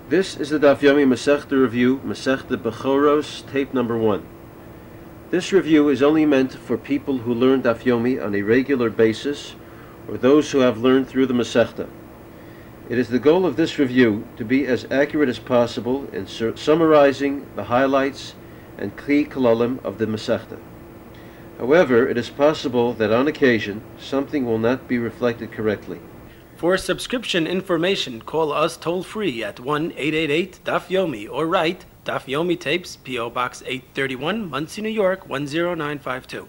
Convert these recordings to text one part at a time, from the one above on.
This is the Daf Yomi Masechta Review, Masechta Bechoros, tape number 1. This review is only meant for people who learn Daf Yomi on a regular basis or those who have learned through the Masechta. It is the goal of this review to be as accurate as possible in summarizing the highlights and Kli Kalalim of the Masechta. However, it is possible that on occasion something will not be reflected correctly. For subscription information, call us toll-free at 1-888-DAF-YOMI or write Daf Yomi Tapes, P.O. Box 831, Muncie, New York, 10952.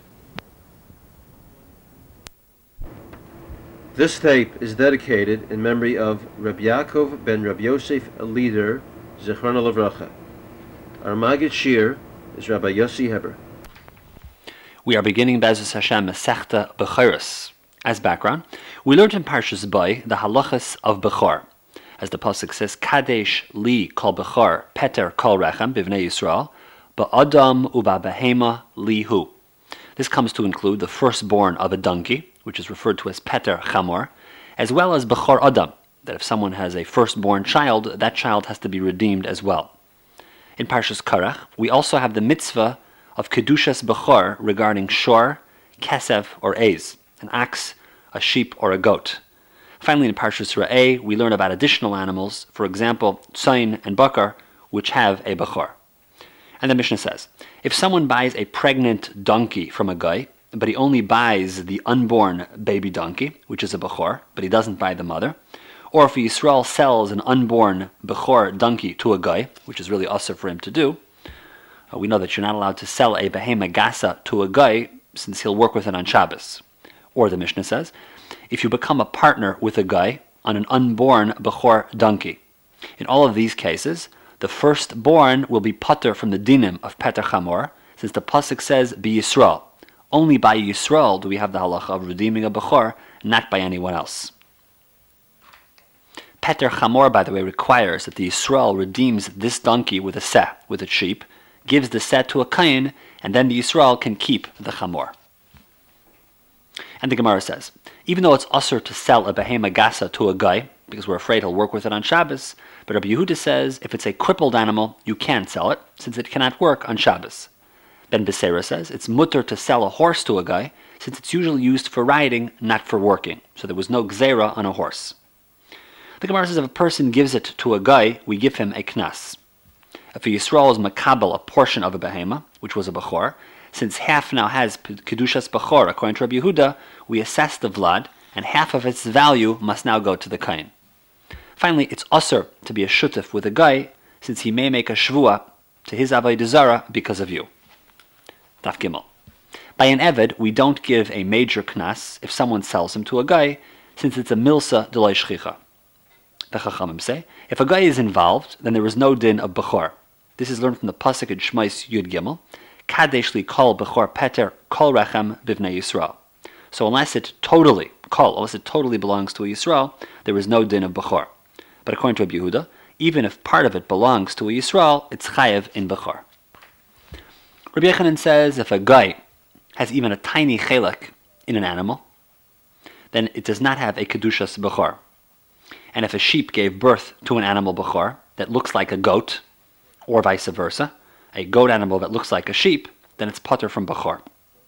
This tape is dedicated in memory of Reb Yaakov ben Reb Yosef Lieder, Zichrono Livracha. Our Maggid Shir is Rabbi Yossi Heber. We are beginning Be'ezus Hashem Masechta Bechoros. As background, we learned in Parshas Bo the halachas of Bechor. As the pasuk says, Kadesh li kol Bechor, Peter kol Rechem, bivnei Yisrael, ba'adam u'ba'behema li hu. This comes to include the firstborn of a donkey, which is referred to as Peter Chamor, as well as Bechor Adam, that if someone has a firstborn child, that child has to be redeemed as well. In Parshas Korach, we also have the mitzvah of Kedushas Bechor regarding shor, kesef, or ez, an ox, a sheep, or a goat. Finally, in Parshas Ra'eh, we learn about additional animals, for example, tzayin and bakar, which have a bechor. And the Mishnah says, if someone buys a pregnant donkey from a guy, but he only buys the unborn baby donkey, which is a bechor, but he doesn't buy the mother, or if Yisrael sells an unborn bechor donkey to a guy, which is really usher for him to do, we know that you're not allowed to sell a behema gasa to a guy since he'll work with it on Shabbos. Or the Mishnah says, if you become a partner with a guy on an unborn Bechor donkey. In all of these cases, the firstborn will be pater from the dinim of Peter Chamor, since the pasuk says, Be Yisrael. Only by Yisrael do we have the halacha of redeeming a Bechor, not by anyone else. Peter Chamor, by the way, requires that the Yisrael redeems this donkey with a seh, with a sheep, gives the seh to a kain, and then the Yisrael can keep the Chamor. And the Gemara says, even though it's usher to sell a behema gasa to a guy, because we're afraid he'll work with it on Shabbos, but Rabbi Yehuda says if it's a crippled animal, you can't sell it, since it cannot work on Shabbos. Ben Beseira says it's mutter to sell a horse to a guy, since it's usually used for riding, not for working. So there was no gzeira on a horse. The Gemara says if a person gives it to a guy, we give him a knas. If a Yisrael is makabel a portion of a behema, which was a bechor, since half now has Kedushas Bechor, according to Rabbi Yehuda, we assess the vlad, and half of its value must now go to the kain. Finally, it's usher to be a shutef with a guy, since he may make a shvua to his avodah zara because of you. Daf Gimel. By an eved, we don't give a major knas if someone sells him to a guy, since it's a milsa delay shchicha. The Chachamim say, if a guy is involved, then there is no din of Bechor. This is learned from the pasuk in Shmais Yud Gimel, Kadesh li kol Bechor Peter kol Rechem bivnei Yisrael. So unless it totally belongs to a Yisrael, there is no din of Bechor. But according to Rabbi Yehuda, even if part of it belongs to a Yisrael, it's chayev in Bechor. Rabbi Yechanan says if a guy has even a tiny chelek in an animal, then it does not have a Kedushas Bechor. And if a sheep gave birth to an animal Bechor that looks like a goat, or vice versa, a goat animal that looks like a sheep, then it's pater from Bechor.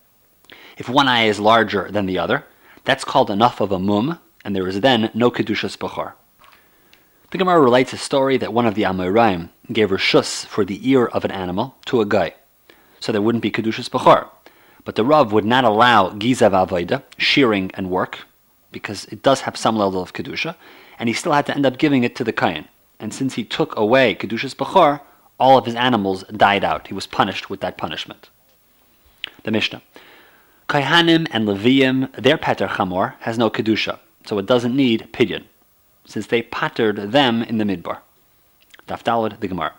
If one eye is larger than the other, that's called enough of a mum, and there is then no Kedushas Bechor. The Gemara relates a story that one of the Amoraim gave reshus for the ear of an animal to a guy, so there wouldn't be Kedushas Bechor. But the Rav would not allow gizav avodah, shearing and work, because it does have some level of Kedusha, and he still had to end up giving it to the kain. And since he took away Kedushas Bechor, all of his animals died out. He was punished with that punishment. The Mishnah. Kohanim and Leviim, their Peter Chamor has no Kedusha, so it doesn't need pidyon, since they patered them in the Midbar. Daf Daled, the Gemara.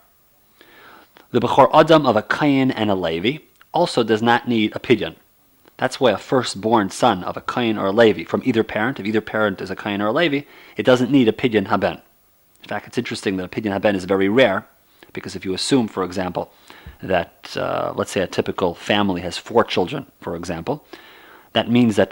The Bechor Adam of a Kayin and a Levi also does not need a pidyon. That's why a firstborn son of a Kayin or a Levi, from either parent, if either parent is a Kayin or a Levi, it doesn't need a pidyon haben. In fact, it's interesting that a pidyon haben is very rare, because if you assume, for example, that, let's say a typical family has 4 children, for example, that means that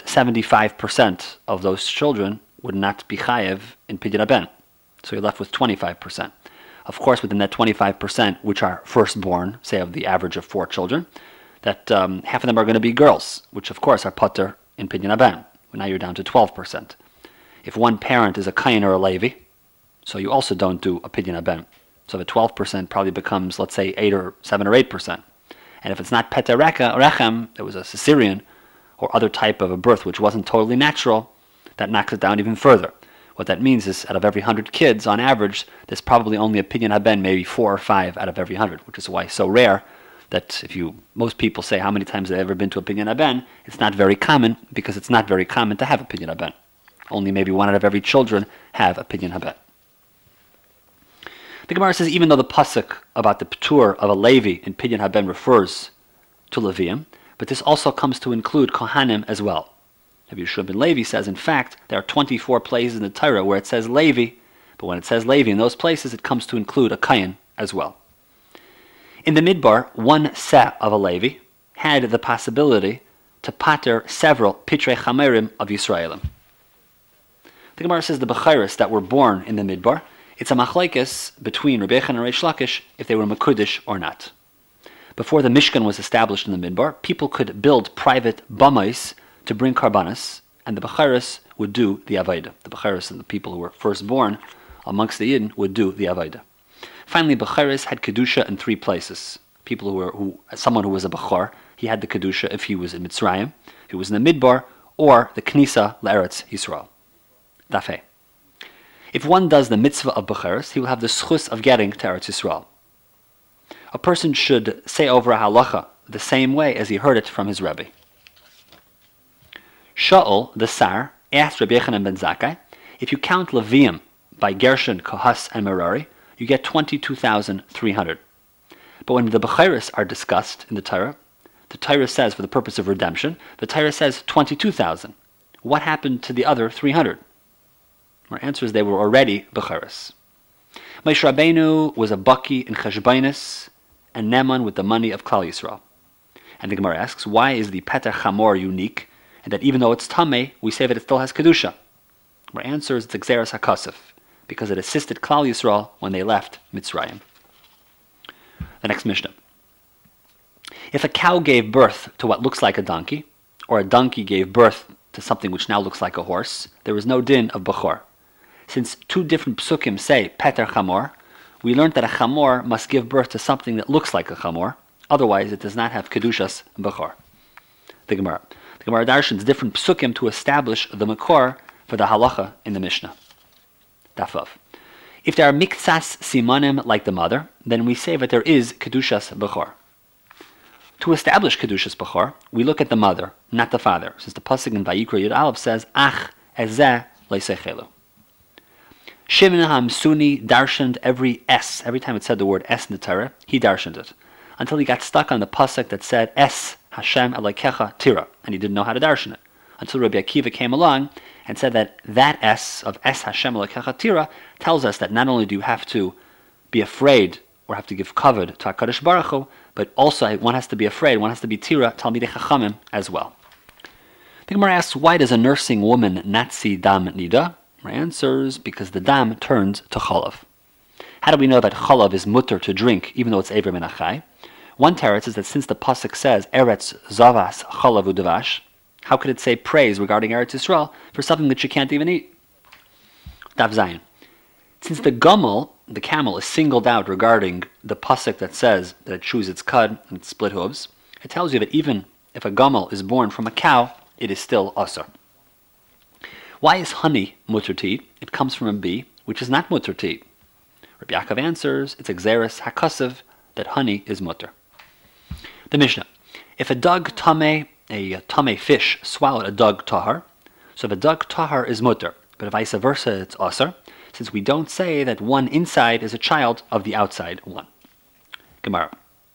75% of those children would not be chayev in pidyon haben. So you're left with 25%. Of course, within that 25%, which are firstborn, say of the average of 4 children, that half of them are going to be girls, which of course are pater in Pidyon Haben. Now you're down to 12%. If one parent is a Kayin or a Levi, so you also don't do a Pidyon Haben. So the 12% probably becomes, let's say, 7 or 8%. And if it's not Peta Rechem, it was a Caesarean or other type of a birth which wasn't totally natural, that knocks it down even further. What that means is out of every 100 kids, on average, there's probably only a Pidyon Haben, maybe 4 or 5 out of every 100, which is why it's so rare that most people say how many times they've ever been to a Pidyon Haben, it's not very common, because it's not very common to have a Pidyon Haben. Only maybe 1 out of every children have a Pidyon Haben. The Gemara says even though the pasuk about the Ptur of a Levi in Pidyon Haben refers to Levium, but this also comes to include Kohanim as well. Rabbi Yeshua ben Levi says, in fact, there are 24 places in the Torah where it says Levi, but when it says Levi in those places, it comes to include a Kayin as well. In the Midbar, one set of a Levi had the possibility to pater several Pitrei Chamerim of Yisraelim. The Gemara says the Bechiris that were born in the Midbar, it's a machlekes between Rabbi Yechon and Reish Lakish if they were Mekudesh or not. Before the Mishkan was established in the Midbar, people could build private bamais to bring karbanas, and the Bechiris would do the Avaida. The Bechiris and the people who were firstborn amongst the Yidden would do the Avaida. Finally, Bechiris had Kedusha in 3 places. Someone who was a Bechor, he had the Kedusha if he was in Mitzrayim, if he was in the Midbar, or the Knisa L'Eretz Yisrael. Dafei. If one does the mitzvah of Bechiris, he will have the schus of getting to Eretz Yisrael. A person should say over a halacha the same way as he heard it from his Rebbe. Shaul, the Sar, asked Rabbi Yochanan ben Zakkai, if you count Levium by Gershon, Kohas, and Merari, you get 22,300. But when the Bechiris are discussed in the Torah says, for the purpose of redemption, the Torah says 22,000. What happened to the other 300? Our answer is they were already Bechiris. Moshe Rabbeinu was a Baki in Cheshbainis, and Neman with the money of Klal Yisrael. And the Gemara asks, why is the Peter Chamor unique, and that even though it's Tameh, we say that it still has Kedusha? Our answer is it's Xeris HaKasif, because it assisted Klal Yisrael when they left Mitzrayim. The next Mishnah. If a cow gave birth to what looks like a donkey, or a donkey gave birth to something which now looks like a horse, there is no din of Bechor. Since 2 different psukim say Peter Chamor, we learned that a Chamor must give birth to something that looks like a Chamor, otherwise it does not have Kedushas Bechor. The Gemara darshans different psukim to establish the Makor for the halacha in the Mishnah. Dafav. If there are miktsas simanim like the mother, then we say that there is Kedushas Bechor. To establish Kedushas Bechor, we look at the mother, not the father, since the pasuk in Vayikra Yud Aleph says, Ach ezeh leisechelu. Shimon HaMsuni darshaned every S. Every time it said the word S in the Torah, he darshaned it. Until he got stuck on the pasuk that said, Es Hashem Elokecha Tira, and he didn't know how to darshan it. Until Rabbi Akiva came along and said that S of Es Hashem Elokecha Tira tells us that not only do you have to be afraid or have to give kavod to HaKadosh Baruch Hu, but also one has to be afraid, one has to be Tira, Talmidei Chachamim as well. The Gemara asks, why does a nursing woman not see Dam Nida? My answer is because the dam turns to chalav. How do we know that chalav is mutter to drink, even though it's Ever Min HaChai? One teretz is that since the pasuk says Eretz Zavas Chalav Udavash, how could it say praise regarding Eretz Yisrael for something that you can't even eat? Dav Zayin. Since the Gumel, the camel, is singled out regarding the pasuk that says that it chews its cud and its split hooves, it tells you that even if a Gumel is born from a cow, it is still asur. Why is honey mutter to eat? It comes from a bee, which is not mutter to eat. Rabbi Yaakov answers, it's Xeris HaKasav, that honey is mutter. The Mishnah. If a dug tameh, a tameh fish, swallowed a dug tahar, so the dug tahar is mutter, but vice versa it's asur, since we don't say that one inside is a child of the outside one. Gemara.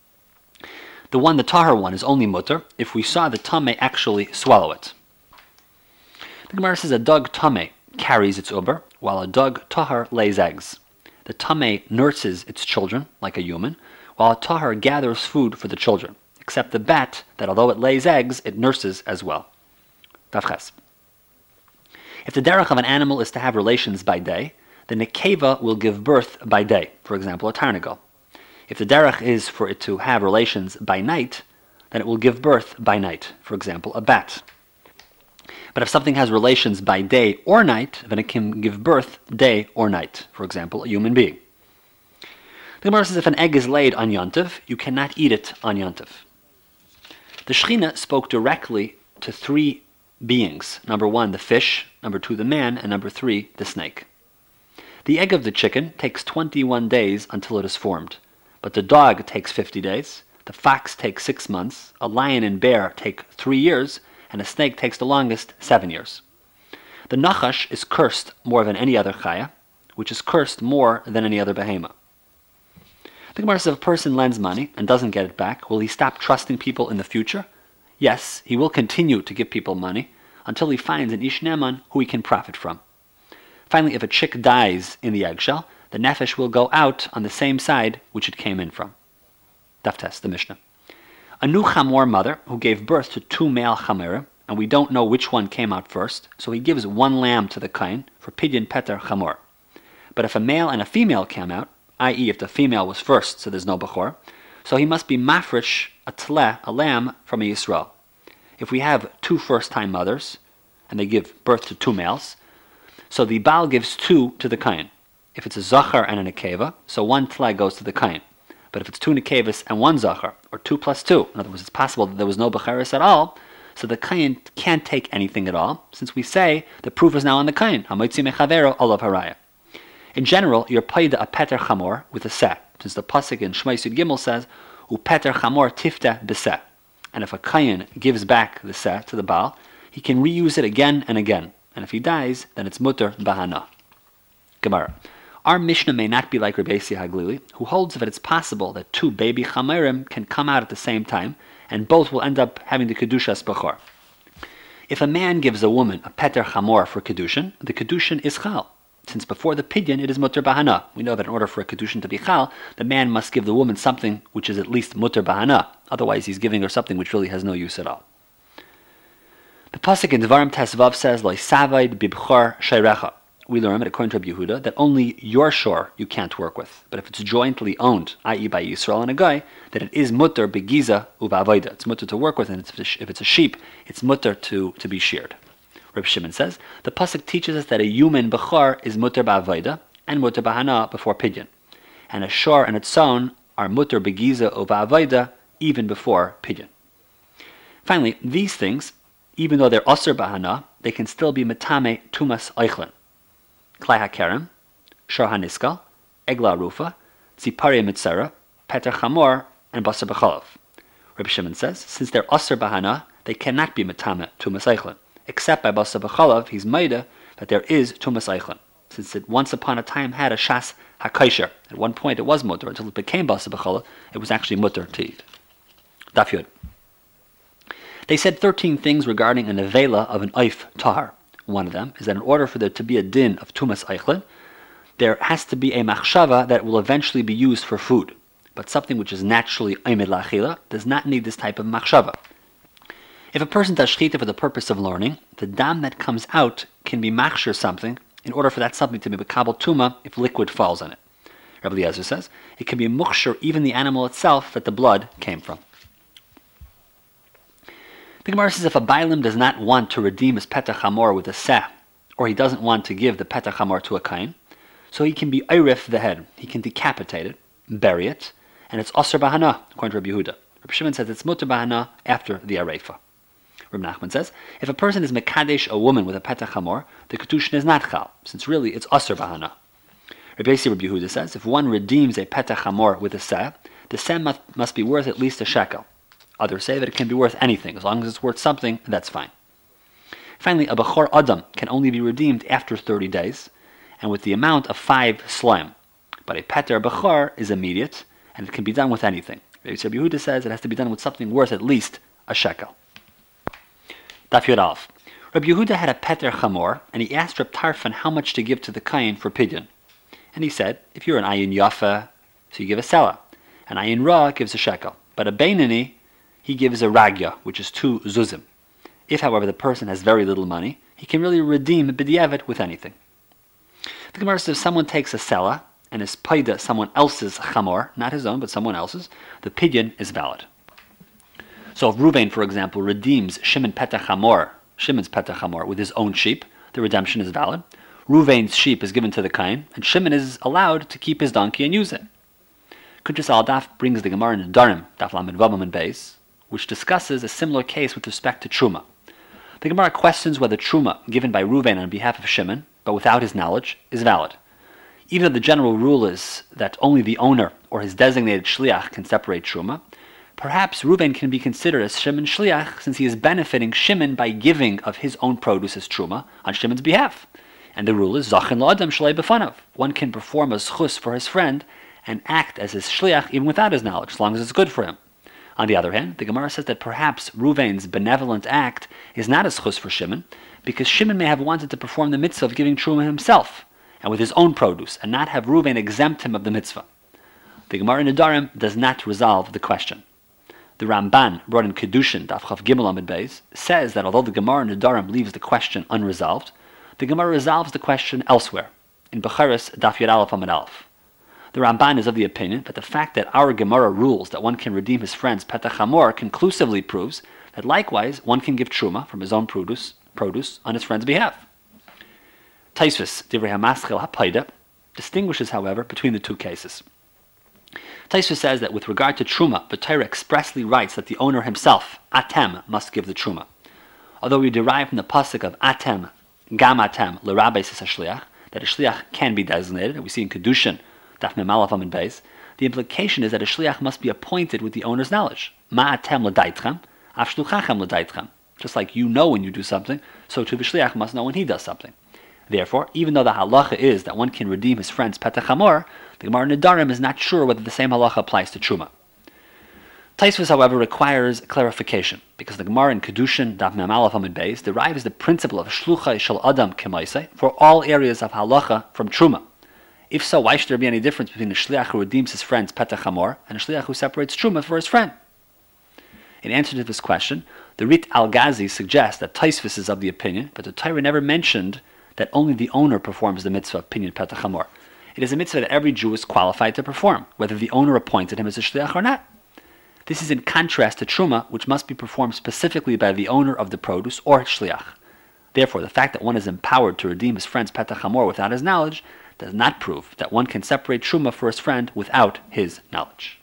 The tahar one is only mutter if we saw the tameh actually swallow it. The Gemara says a dug tameh carries its uber, while a dug tahar lays eggs. The tameh nurses its children, like a human, while a tahar gathers food for the children, except the bat, that although it lays eggs, it nurses as well. Tavches. If the derech of an animal is to have relations by day, the nekeva will give birth by day, for example, a tarnagol. If the derech is for it to have relations by night, then it will give birth by night, for example, a bat. But if something has relations by day or night, then it can give birth day or night, for example, a human being. The Gemara says if an egg is laid on Yontif, you cannot eat it on Yontif. The Shechina spoke directly to three beings. Number one, the fish. Number two, the man. And number three, the snake. The egg of the chicken takes 21 days until it is formed. But the dog takes 50 days. The fox takes 6 months. A lion and bear take 3 years. And a snake takes the longest, 7 years. The nachash is cursed more than any other chaya, which is cursed more than any other behemoth. The Gemara says if a person lends money and doesn't get it back, will he stop trusting people in the future? Yes, he will continue to give people money until he finds an ish neman who he can profit from. Finally, if a chick dies in the eggshell, the nefesh will go out on the same side which it came in from. Daf Tes, the Mishnah. A new chamor mother who gave birth to 2 male chamerim, and we don't know which one came out first, so he gives 1 lamb to the kain for pidyon peter chamor. But if a male and a female came out, i.e. if the female was first, so there's no bechor, so he must be mafresh a tleh, a lamb, from a Yisrael. If we have 2 first-time mothers, and they give birth to 2 males, so the Baal gives 2 to the kain. If it's a zachar and a nekeva, so 1 tleh goes to the kain. But if it's 2 nekevas and 1 zachar, or 2 plus 2, in other words, it's possible that there was no becheres at all, so the kain can't take anything at all, since we say the proof is now on the kain. Hamoitzi mechavero olav haraya. In general, you're paid a peter chamor with a seh, since the pasuk in Shmos Yud Gimel says, "U peter chamor tifta b'seh." And if a kain gives back the seh to the Baal, he can reuse it again and again. And if he dies, then it's mutter bahana. Gemara. Our Mishnah may not be like Rabbi Yossi Haglili, who holds that it's possible that 2 baby chamerim can come out at the same time, and both will end up having the kedushas bechor. If a man gives a woman a peter chamor for kedushin, the kedushin is chal. Since before the pidyon it is mutter bahana. We know that in order for a kedushin to be chal, the man must give the woman something which is at least mutter bahana. Otherwise he's giving her something which really has no use at all. The pasuk in Devarim Tesvav says, "Lo savaid bibchor shayrecha." We learn, according to Rabbi Yehuda, that only your shore you can't work with. But if it's jointly owned, i.e. by Yisrael and a guy, that it is mutter begiza uvavoda. It's mutter to work with, and if it's a sheep, it's mutter to be sheared. Reb Shimon says, the pasuk teaches us that a human bechor is mutter ba'avoda and mutter b'hana before pidyon. And a shor and its own are mutter begiza uvavoda even before pidyon. Finally, these things, even though they're aser b'hana, they can still be metame tumas eichlin. Klai HaKerem, Shor HaNiskal, Egla Rufa, Tzipari Mitzera, Peter Chamor, and Basar B'chalav. Rabbi Shimon says, since they're Asr Bahana, they cannot be Metame Tumas Eichlin. Except by Basar B'chalav, he's Maida that there is Tumas Eichlin. Since it once upon a time had a Shas HaKaisher. At one point it was Mutter, until it became Basar B'chalav, it was actually Mutter to eat. Daf Yud. They said 13 things regarding an Avela of an Eif Tahar. One of them is that in order for there to be a din of Tumas Eichlin, there has to be a machshava that will eventually be used for food. But something which is naturally Omed La'achila does not need this type of machshava. If a person does shchita for the purpose of learning, the dam that comes out can be machshir something in order for that something to be bekabel tuma if liquid falls on it. Rabbi Eliezer says, it can be mukshir even the animal itself that the blood came from. The Gemara says if a Bailim does not want to redeem his Petach Hamor with a seh, or he doesn't want to give the Petach Hamor to a kain, so he can be Eirif the head. He can decapitate it, bury it, and it's Asr Bahana, according to Rabbi Yehuda. Rabbi Shimon says it's Mutter Bahana after the Arefa. Rabbi Nachman says, if a person is Mekadesh a woman with a Petach Hamor, the Kedushin is not Chal, since really it's Asr Bahana. Rabbi Yehuda says, if one redeems a Petach Hamor with a seh, the seh must be worth at least a shekel. Others say that it can be worth anything. As long as it's worth something, that's fine. Finally, a Bechor Adam can only be redeemed after 30 days, and with the amount of 5 slime. But a Peter Bechor is immediate, and it can be done with anything. Rabbi Yehuda says it has to be done with something worth at least a shekel. Daf Yud Aleph. Rabbi Yehuda had a Peter Chamor, and he asked Reb Tarfon how much to give to the kain for pidyon. And he said, if you're an ayin yafa, so you give a sela. An ayin ra gives a shekel. But a beinani, he gives a ragya, which is 2 zuzim. If, however, the person has very little money, he can really redeem b'diavad with anything. The Gemara says if someone takes a sela and is paida someone else's chamor, not his own, but someone else's, the pidyon is valid. So if Reuven, for example, redeems Shimon's petach chamor with his own sheep, the redemption is valid. Reuven's sheep is given to the kain, and Shimon is allowed to keep his donkey and use it. Kuntres al Daf brings the Gemara in Darim, Daf Lamed Vavam and Beis, which discusses a similar case with respect to Truma. The Gemara questions whether Truma, given by Reuven on behalf of Shimon, but without his knowledge, is valid. Even though the general rule is that only the owner or his designated shliach can separate Truma, perhaps Reuven can be considered as Shimon's shliach since he is benefiting Shimon by giving of his own produce as Truma on Shimon's behalf. And the rule is Zachin la'adam shalei b'fanav. One can perform a zchus for his friend and act as his shliach even without his knowledge, as long as it's good for him. On the other hand, the Gemara says that perhaps Reuven's benevolent act is not a zchus for Shimon, because Shimon may have wanted to perform the mitzvah of giving Truma himself, and with his own produce, and not have Reuven exempt him of the mitzvah. The Gemara in Nedarim does not resolve the question. The Ramban, brought in Kedushin, Daf Chav Gimel Amid Beis, says that although the Gemara in Nedarim leaves the question unresolved, the Gemara resolves the question elsewhere, in Becharis Daf Yud Aleph Amid Aleph. The Ramban is of the opinion that the fact that our Gemara rules that one can redeem his friend's petach chamor conclusively proves that likewise one can give truma from his own produce on his friend's behalf. Taisvis, Divrei HaMaschil HaPaida, distinguishes, however, between the two cases. Taisvis says that with regard to truma, the Torah expressly writes that the owner himself, Atem, must give the truma. Although we derive from the pasuk of Atem, Gam Atem, L'Rabbeis HaShliach, that a shliach can be designated, and we see in Kedushin, Daf Mem Aleph Amud Beis, the implication is that a shliach must be appointed with the owner's knowledge. Ma'atem l'daitchem, af shluchachem l'daitchem. Just like you know when you do something, so too the shliach must know when he does something. Therefore, even though the halacha is that one can redeem his friend's petach chamor, the Gemara Nedarim is not sure whether the same halacha applies to truma. Taisvus, however, requires clarification, because the Gemara in Kedushin, Daf Mem Aleph Amud Beis, derives the principle of shluchai shel adam kemaisei for all areas of halacha from truma. If so, why should there be any difference between a shliach who redeems his friend's petach chamor and a shliach who separates truma for his friend? In answer to this question, the Rit Al-Ghazi suggests that Taisvus is of the opinion, but the Torah never mentioned that only the owner performs the mitzvah of pinyan petach chamor. It is a mitzvah that every Jew is qualified to perform, whether the owner appointed him as a shliach or not. This is in contrast to truma, which must be performed specifically by the owner of the produce or shliach. Therefore, the fact that one is empowered to redeem his friend's petach chamor without his knowledge does not prove that one can separate truma for his friend without his knowledge.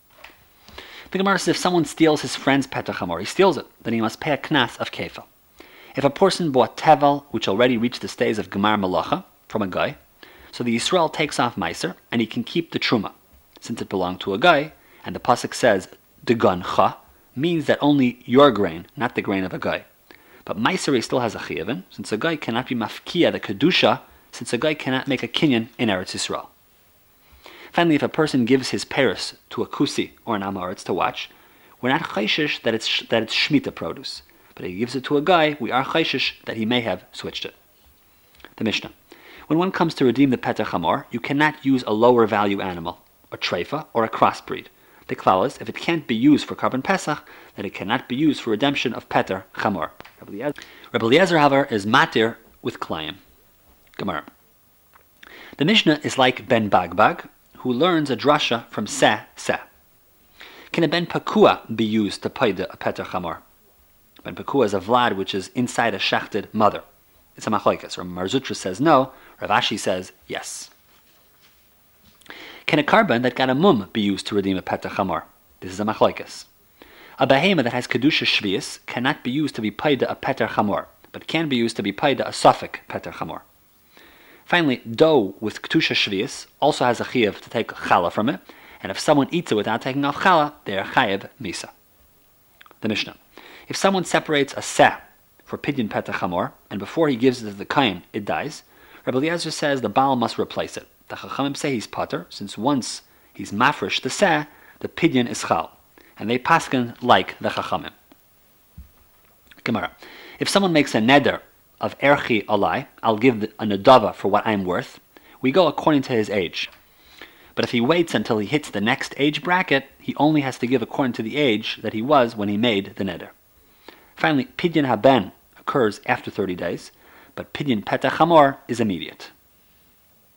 The Gemara says if someone steals his friend's petach chamor, he steals it, then he must pay a knas of kefil. If a person bought tevel, which already reached the stage of gemar malacha, from a guy, so the Yisrael takes off meiser, and he can keep the truma. Since it belonged to a guy, and the pasuk says, degancha, means that only your grain, not the grain of a guy. But meiser still has a chiyavin, since a guy cannot be mafkiya the kedusha, since a guy cannot make a kinyan in Eretz Yisrael. Finally, if a person gives his paris to a kusi or an amaretz to watch, we're not chayshish that it's shmita produce. But if he gives it to a guy, we are chayshish that he may have switched it. The Mishnah. When one comes to redeem the petach chamor, you cannot use a lower value animal, a treifa, or a crossbreed. The klal is, if it can't be used for carbon pesach, then it cannot be used for redemption of petach chamor. Rabbi Eliezer, however, is matir with klayim. Gemara. The Mishnah is like Ben Bagbag, who learns a drasha from Seh. Can a Ben Pakua be used to paida a petach chamor? Ben Pakua is a vlad which is inside a shechted mother. It's a machlokes. Rav Marzutra says no, Rav Ashi says yes. Can a carbon that got a mum be used to redeem a petach chamor? This is a machlokes. A behema that has kedusha shvius cannot be used to be paida a petach chamor, but can be used to be paida a suffik petach chamor. Finally, dough with kedusha shvius also has a chiyav to take challah from it, and if someone eats it without taking off challah, they are chayav misa. The Mishnah. If someone separates a seh for pidyon petach chamor, and before he gives it to the kain, it dies, Rabbi Eliezer says the Baal must replace it. The Chachamim say he's pater, since once he's mafresh the seh, the pidyon is chal. And they paskin like the Chachamim. Gemara. If someone makes a neder of erchi alai, I'll give a nedava for what I'm worth, we go according to his age. But if he waits until he hits the next age bracket, he only has to give according to the age that he was when he made the neder. Finally, pidyon haben occurs after 30 days, but pidyon petach chamor is immediate.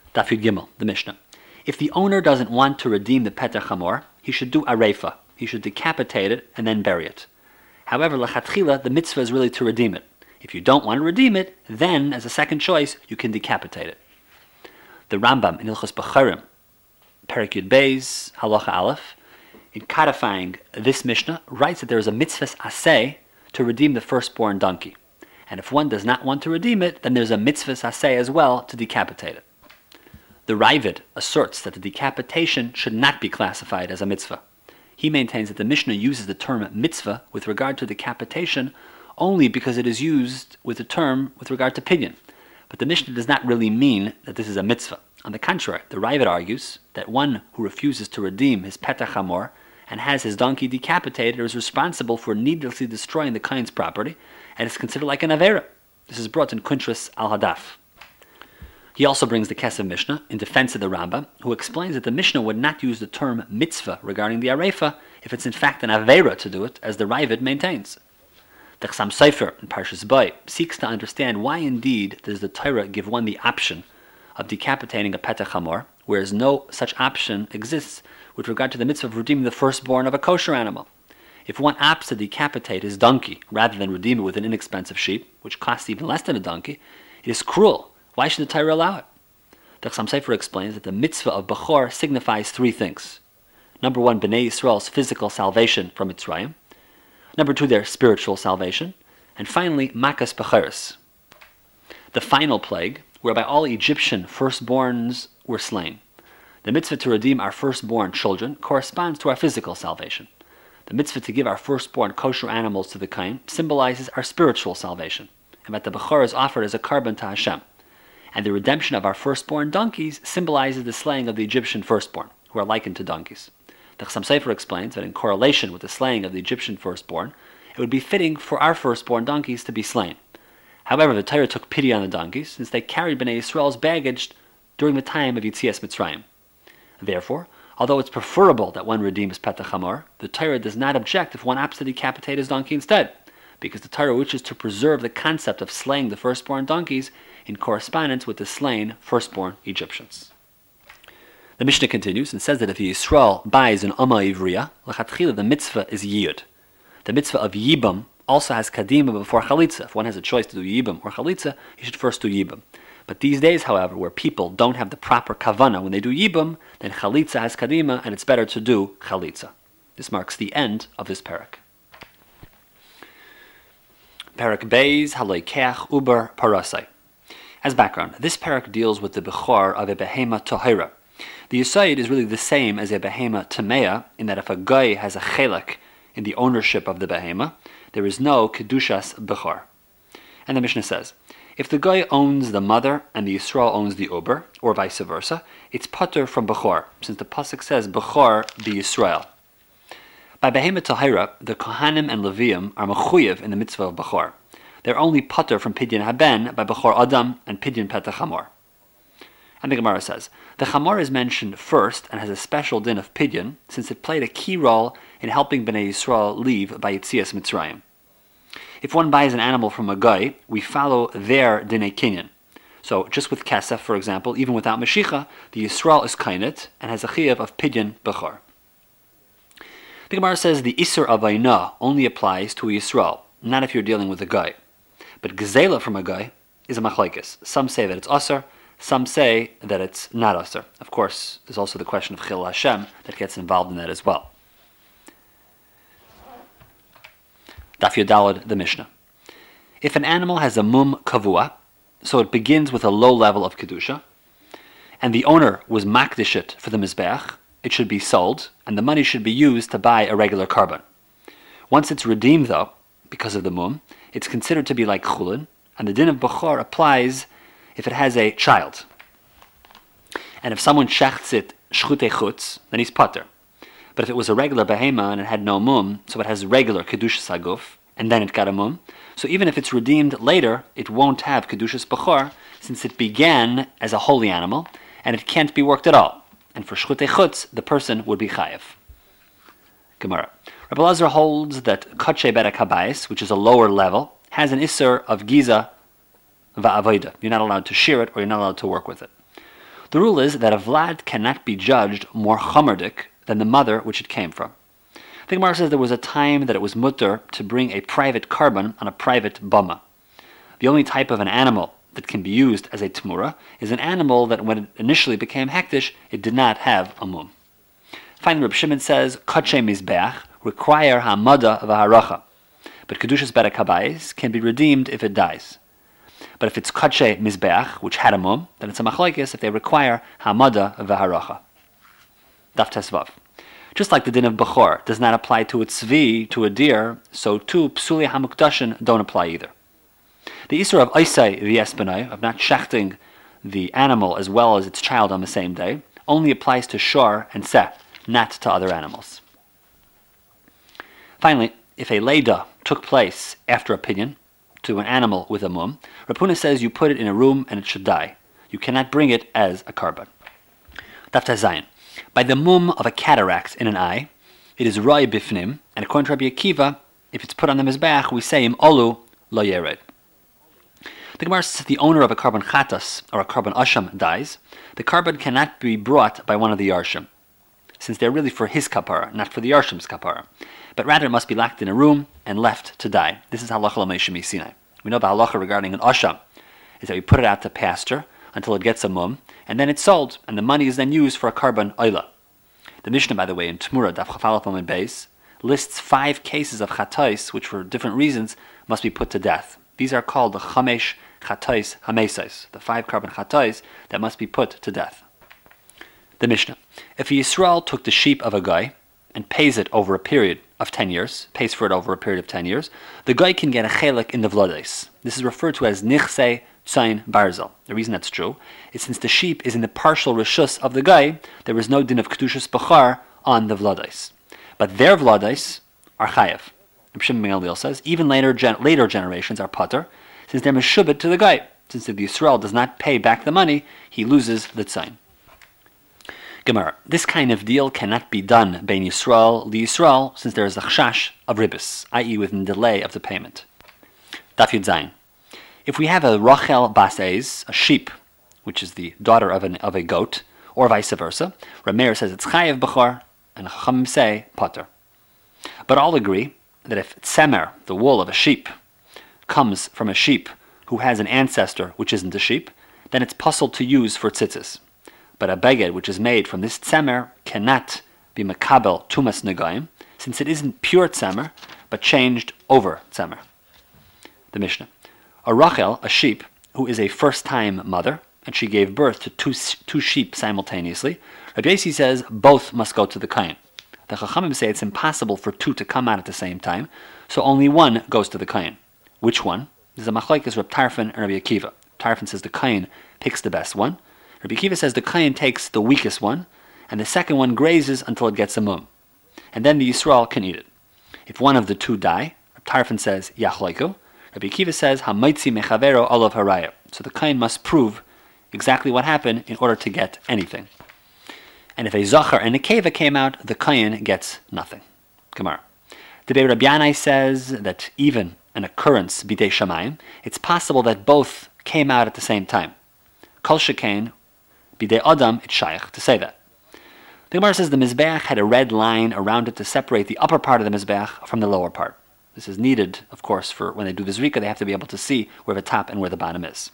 Daf Yud Gimel, the Mishnah. If the owner doesn't want to redeem the Petach Hamor, he should do arefa. He should decapitate it and then bury it. However, lechatchila, the mitzvah is really to redeem it. If you don't want to redeem it, then, as a second choice, you can decapitate it. The Rambam in Hilchos Bechorim, Perek Yud Beis, Halacha Aleph, in codifying this Mishnah, writes that there is a mitzvahs aseh to redeem the firstborn donkey. And if one does not want to redeem it, then there's a mitzvahs aseh as well to decapitate it. The Ravid asserts that the decapitation should not be classified as a mitzvah. He maintains that the Mishnah uses the term mitzvah with regard to decapitation only because it is used with the term with regard to pidyon. But the Mishnah does not really mean that this is a mitzvah. On the contrary, the Ravid argues that one who refuses to redeem his Petach Hamor and has his donkey decapitated is responsible for needlessly destroying the Kain's property and is considered like an Avera. This is brought in Kuntras al-Hadaf. He also brings the Kesef Mishnah in defense of the Rambam, who explains that the Mishnah would not use the term mitzvah regarding the arefa if it's in fact an avera to do it, as the Ravid maintains. The Chassam Sofer in Parshas Bo seeks to understand why indeed does the Torah give one the option of decapitating a Petach Hamor, whereas no such option exists with regard to the mitzvah of redeeming the firstborn of a kosher animal. If one opts to decapitate his donkey rather than redeem it with an inexpensive sheep, which costs even less than a donkey, it is cruel. Why should the Torah allow it? The Chassam Sofer explains that the mitzvah of Bechor signifies three things. Number one, Bnei Yisrael's physical salvation from Mitzrayim. Number two, their spiritual salvation. And finally, Makas Becheres, the final plague, whereby all Egyptian firstborns were slain. The mitzvah to redeem our firstborn children corresponds to our physical salvation. The mitzvah to give our firstborn kosher animals to the Kain symbolizes our spiritual salvation, and that the Bechor is offered as a carbon to Hashem. And the redemption of our firstborn donkeys symbolizes the slaying of the Egyptian firstborn, who are likened to donkeys. The Chassam Sofer explains that in correlation with the slaying of the Egyptian firstborn, it would be fitting for our firstborn donkeys to be slain. However, the Torah took pity on the donkeys, since they carried Bnei Yisrael's baggage during the time of Yetzias Mitzrayim. Therefore, although it's preferable that one redeems Petach Hamor, the Torah does not object if one opts to decapitate his donkey instead, because the Torah wishes to preserve the concept of slaying the firstborn donkeys in correspondence with the slain firstborn Egyptians. The Mishnah continues and says that if Yisrael buys an Amma Ivriya, l'chatchila the mitzvah is Yiyud. The mitzvah of Yibam also has Kadima before Chalitza. If one has a choice to do Yibam or Chalitza, he should first do Yibam. But these days, however, where people don't have the proper Kavana when they do Yibam, then Chalitza has Kadima and it's better to do Chalitza. This marks the end of this parak. Parak Beis Haloikeach Uber Parasai. As background, this parak deals with the Bechor of a Behema Tohira. The Yesod is really the same as a Behema Tamea, in that if a guy has a chelek in the ownership of the Behema, there is no Kedushas Bechor. And the Mishnah says, if the guy owns the mother and the Yisrael owns the Uber, or vice versa, it's patur from Bechor, since the pasuk says Bechor the Yisrael. By Behema Tohira, the Kohanim and Leviim are mechuyev in the mitzvah of Bechor. They're only patur from Pidyon Haben by Bechor Adam and Pidyon Petach Hamor. And the Gemara says, the Hamor is mentioned first and has a special din of Pidyon, since it played a key role in helping Bnei Yisrael leave by Yetzias Mitzrayim. If one buys an animal from a guy, we follow their Dinei Kinyan. So, just with Kesef, for example, even without Mashicha, the Yisrael is Kainet and has a Chiyav of Pidyon Bechor. The Gemara says the Isser of Aina only applies to a Yisrael, not if you're dealing with a guy. But Gezela from a guy is a machlekes. Some say that it's Asr, some say that it's not Asr. Of course, there's also the question of Chil Hashem that gets involved in that as well. Daf Yodalad, the Mishnah. If an animal has a mum kavua, so it begins with a low level of kedusha, and the owner was makdish it for the mizbeach, it should be sold, and the money should be used to buy a regular carbon. Once it's redeemed, though, because of the mum, it's considered to be like chulin, and the din of Bechor applies if it has a child. And if someone shechts it shchutei chutz, then he's pater. But if it was a regular behema and it had no mum, so it has regular kedushas haguf, and then it got a mum, so even if it's redeemed later, it won't have kedushas Bechor, since it began as a holy animal, and it can't be worked at all. And for shchutei chutz, the person would be chayev. Gemara. Rabbi Lazar holds that Kotche Bedek Habayis, which is a lower level, has an Isser of Giza Va'avoida. You're not allowed to shear it, or you're not allowed to work with it. The rule is that a vlad cannot be judged more chomerdik than the mother which it came from. The Gemara says there was a time that it was mutter to bring a private carbon on a private bama. The only type of an animal that can be used as a tmura is an animal that when it initially became hektish, it did not have a mum. Finally, Reb Shimon says, Kache mizbeach require hamada v'haracha, but kedushas bet habayis can be redeemed if it dies. But if it's kache mizbeach, which had a mum, then it's a machlokes if they require hamada v'haracha. Daf Tesvav. Just like the din of Bechor does not apply to a tzvi, to a deer, so too psuli hamukdashin don't apply either. The Isur of Isai v'esbenai, of not shechting the animal as well as its child on the same day, only applies to shor and seh, not to other animals. Finally, if a leida took place after opinion to an animal with a mum, Rav Huna says you put it in a room and it should die. You cannot bring it as a carbon. Daf Zayin. By the mum of a cataract in an eye, it is roi bifnim, and according to Rabbi Akiva, if it's put on the mizbeach, we say im olu lo yered. The Gemara says if the owner of a carbon chatas or a carbon asham dies, the carbon cannot be brought by one of the yarshim, since they're really for his kapara, not for the yarshim's kapara, but rather it must be locked in a room and left to die. This is halacha l'meishim Sinai. We know the halacha regarding an asham is that we put it out to pasture until it gets a mum, and then it's sold, and the money is then used for a carbon oila. The Mishnah, by the way, in Tmura, Daf Chafalaf Amud Beis, lists 5 cases of chatais which, for different reasons, must be put to death. These are called the chamesh chatais hamesais, the 5 carbon chatais that must be put to death. The Mishnah. If a Yisrael took the sheep of a guy and pays it over a period of 10 years, pays for it over a period of 10 years, the guy can get a chelik in the vlodes. This is referred to as nichse tzayin barzel. The reason that's true is since the sheep is in the partial reshus of the guy, there is no din of kedushas bachar on the vlodes. But their vlodes are chayev. Reb Shimon ben Gamliel says even later generations are pater, since they're meshubit to the guy. Since if the Yisrael does not pay back the money, he loses the tzayin. Gemara. This kind of deal cannot be done bein Yisrael li Yisrael, since there is a chashash of ribis, i.e. within delay of the payment. Daf Yud Zayin. If we have a Rachel Basez, a sheep, which is the daughter of a goat, or vice versa, Rameir says it's chayev b'chor, and Chachamim say pater. But all agree that if tzemer, the wool of a sheep, comes from a sheep who has an ancestor which isn't a sheep, then it's possible to use for tzitzis. But a beged which is made from this tzemer cannot be makabel tumas negaim, since it isn't pure tzemer, but changed over tzemer. The Mishnah. A Rachel, a sheep, who is a first-time mother, and she gave birth to two sheep simultaneously, Rabbi Yossi says both must go to the kain. The Chachamim say it's impossible for 2 to come out at the same time, so only one goes to the kain. Which one? This is a machlokes Reb Tarfon and Rabbi Akiva. Tarfon says the kain picks the best one. Rabbi Akiva says the kain takes the weakest one, and the second one grazes until it gets a mum. And then the Yisrael can eat it. If one of the 2 die, Reb Tarfon says yachloiku. Rabbi Akiva says hamaitzi mechavero olav haraya. So the kain must prove exactly what happened in order to get anything. And if a zachar and a keva came out, the kain gets nothing. Gemara. The Debei Rabbi Yanai says that even an occurrence bidei shamayim, it's possible that both came out at the same time. Kol shekain bidei adam, it's shaykh to say that. The Gemara says the mizbeach had a red line around it to separate the upper part of the mizbeach from the lower part. This is needed, of course, for when they do the zrika, they have to be able to see where the top and where the bottom is.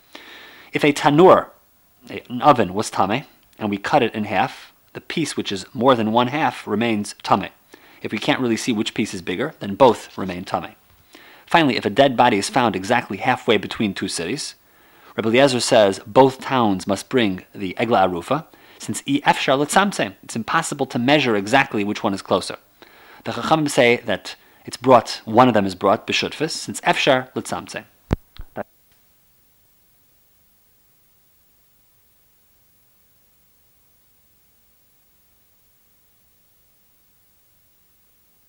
If a tanur, an oven, was tameh, and we cut it in half, the piece which is more than 1/2 remains tameh. If we can't really see which piece is bigger, then both remain tameh. Finally, if a dead body is found exactly halfway between 2 cities, Rebbe Eliezer says both towns must bring the egla arufa, since efshar letzamtzem, it's impossible to measure exactly which one is closer. The Chachamim say that one of them is brought b'shutfis, since efshar letzamtzem.